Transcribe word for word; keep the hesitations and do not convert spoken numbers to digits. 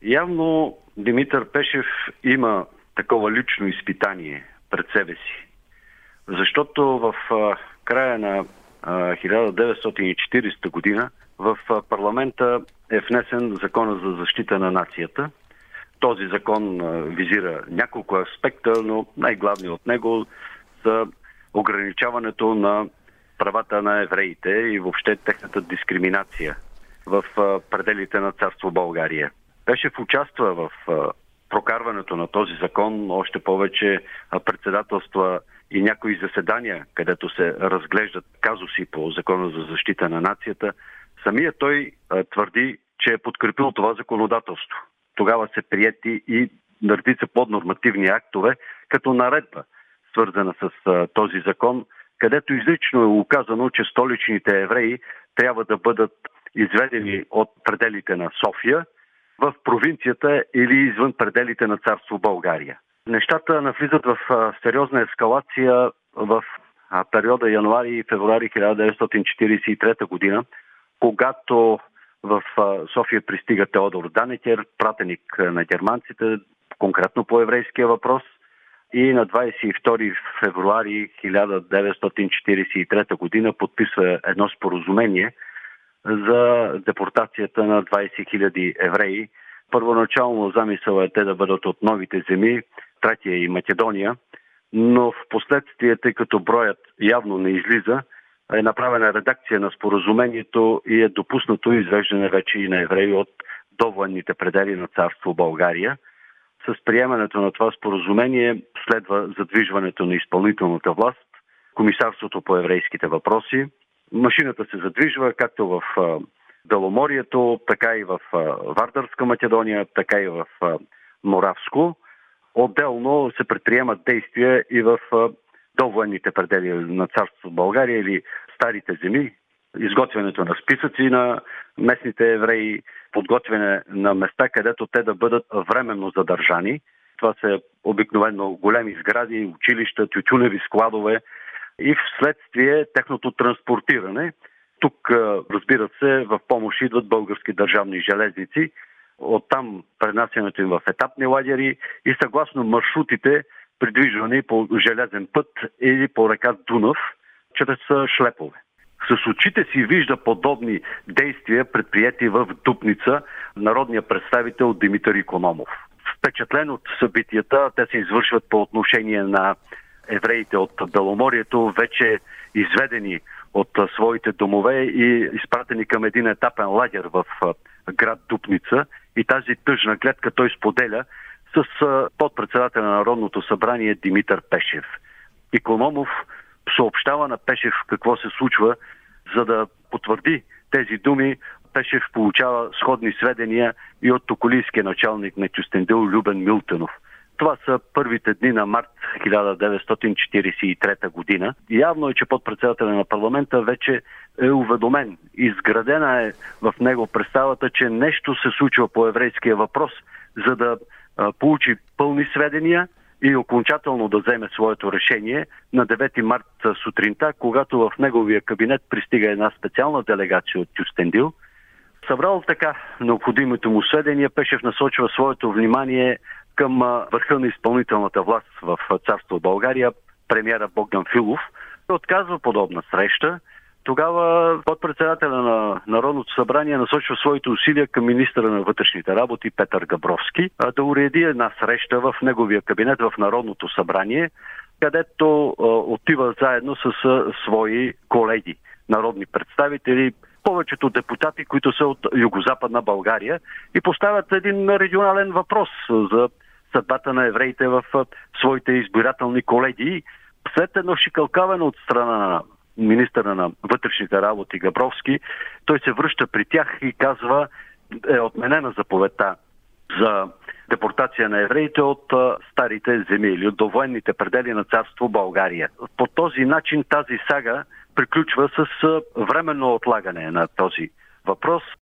Явно Димитър Пешев има такова лично изпитание пред себе си. Защото в а, края на а, хиляда деветстотин и четиридесета година в а, парламента е внесен Закона за защита на нацията. Този закон а, визира няколко аспекта, но най-главният от него са ограничаването на правата на евреите и въобще техната дискриминация в а, пределите на царство България. Пешев участва в а, прокарването на този закон, още повече а, председателства и някои заседания, където се разглеждат казуси по Закона за защита на нацията. Самия той а, твърди, че е подкрепил това законодателство. Тогава се приети и редица поднормативни актове, като наредба, свързана с а, този закон, където изрично е указано, че столичните евреи трябва да бъдат изведени от пределите на София в провинцията или извън пределите на царство България. Нещата навлизат в а, сериозна ескалация в а, периода януари и февруари хиляда деветстотин четиридесет и трета година, когато в а, София пристига Теодор Данекер, пратеник на германците, конкретно по еврейския въпрос, и на двадесет и втори февруари хиляда деветстотин четиридесет и трета година подписва едно споразумение за депортацията на двадесет хиляди евреи. Първоначално замисъл е те да бъдат от новите земи, Тракия и Македония, но в последствие, тъй като броят явно не излиза, е направена редакция на споразумението и е допуснато извеждане вече и на евреи от довоенните предели на царство България. С приемането на това споразумение следва задвижването на изпълнителната власт, Комисарството по еврейските въпроси. Машината се задвижва както в Беломорието, така и в Вардарска Македония, така и в Моравско. Отделно се предприемат действия и в довоенните предели на царство България или старите земи, изготвянето на списъци на местните евреи, подготвяне на места, където те да бъдат временно задържани. Това са обикновено големи сгради, училища, тютюневи складове и вследствие техното транспортиране. Тук, разбира се, в помощ идват български държавни железници. Оттам пренасянето им в етапни лагери и съгласно маршрутите, придвижвани по железен път или по река Дунав, чрез шлепове. С очите си вижда подобни действия, предприети в Дупница, народния представител Димитър Икономов. Впечатлен от събитията, те се извършват по отношение на евреите от Беломорието, вече изведени от своите домове и изпратени към един етапен лагер в град Дупница. И тази тъжна гледка той споделя с подпредседателя на Народното събрание Димитър Пешев. Икономов съобщава на Пешев какво се случва, за да потвърди тези думи. Пешев получава сходни сведения и от токолийския началник на Кюстендил Любен Милтенов. Това са първите дни на март хиляда деветстотин четиридесет и трета година. Явно е, че подпредседателя на парламента вече е уведомен. Изградена е в него представата, че нещо се случва по еврейския въпрос, за да а, получи пълни сведения и окончателно да вземе своето решение на девети март сутринта, когато в неговия кабинет пристига една специална делегация от Кюстендил. Събрал така необходимите му сведения, Пешев насочва своето внимание към върха на изпълнителната власт в царство България, премиера Богдан Филов. Отказва подобна среща. Тогава подпредседателя на Народното събрание насочва своите усилия към министъра на вътрешните работи Петър Габровски да уреди една среща в неговия кабинет в Народното събрание, където а, отива заедно с а, свои колеги, народни представители, повечето депутати, които са от югозападна България, и поставят един регионален въпрос за съдбата на евреите в а, своите избирателни колеги. След едно шикалкаване от страна на министъра на вътрешните работи Габровски, той се връща при тях и казва, е отменена заповедта за депортация на евреите от а, старите земи или от довоенните предели на царство България. По този начин тази сага приключва с а, временно отлагане на този въпрос.